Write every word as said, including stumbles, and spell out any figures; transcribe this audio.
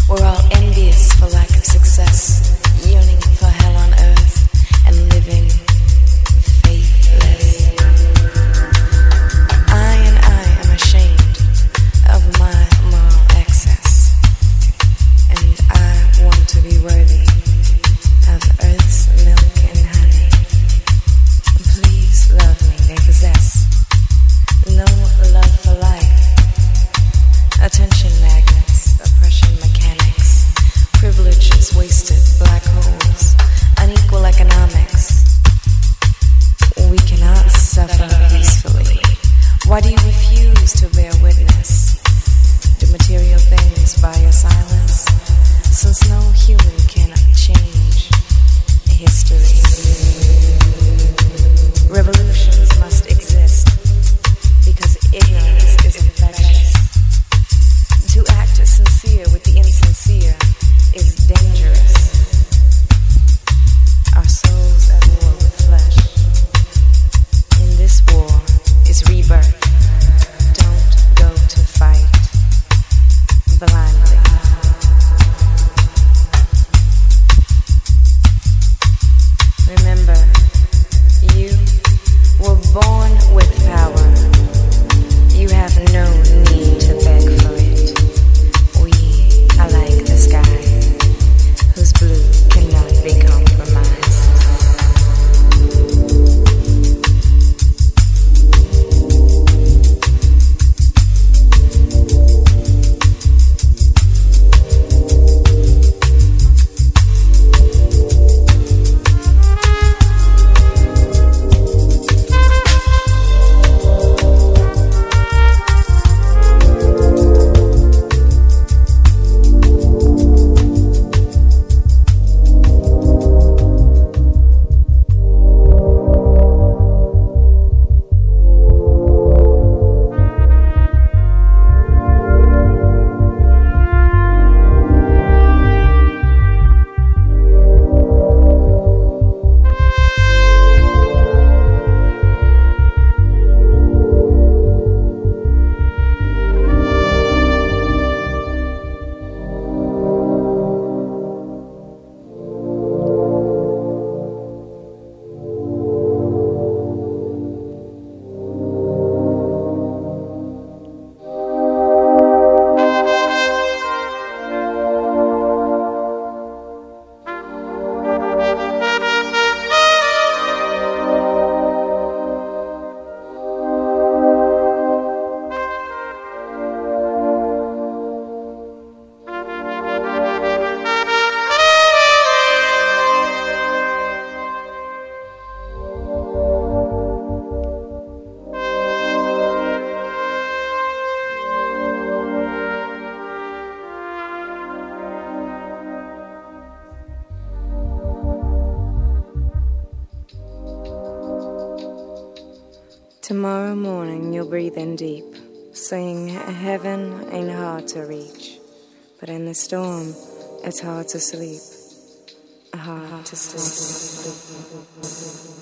We're all envious for lack of success, yearning for hell on earth, and living faithless. I and I am ashamed of my moral excess, and I want to be worthy of earth's milk and honey. Please love me, they possess no love for life. Attention magnets, oppression mechanics, privileges wasted, black holes, unequal economics. We cannot suffer peacefully. Why do you refuse to bear witness to material things by your silence? Since no human can change history. Revolutions must exist because ignorance is infectious. To act sincere with the insincere is dangerous. Our souls at war with flesh. In this war is rebirth. Don't go to fight blindly. Remember, you were born with power. You have no need to beg for it. We are like the sky, whose blue cannot be compromised. Tomorrow morning you'll breathe in deep, saying heaven ain't hard to reach, but in the storm it's hard to sleep, hard to sleep.